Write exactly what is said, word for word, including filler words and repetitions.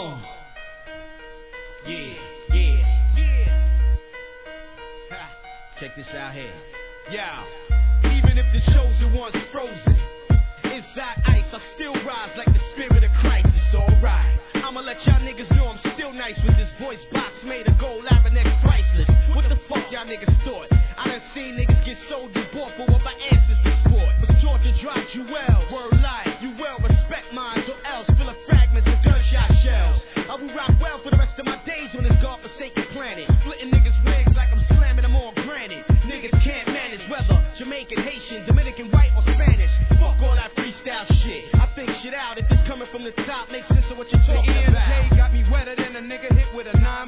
Uh. Yeah, yeah, yeah. Ha. Check this out here. Yeah. Even if the shows are once frozen, inside ice, I still rise like the spirit of Christ. It's alright. I'ma let y'all niggas know I'm still nice with this voice box made of gold, Lavinex priceless. What the fuck y'all niggas thought? I done seen niggas get sold and bought for what my ancestors fought. Was taught to drive you well, word life. You well respect mine, or else full of fragments and gunshot shells. I will rock well for the rest of my days on this godforsaken planet. Splitting niggas' wigs like I'm slamming them on granite. Niggas can't manage whether Jamaican, Haitian, Dominican, white, or Spanish. Fuck all that freestyle shit. I think shit out if it's coming from the top. Makes sense of what you're talking about. The E M J got me wetter than a nigga hit with a nine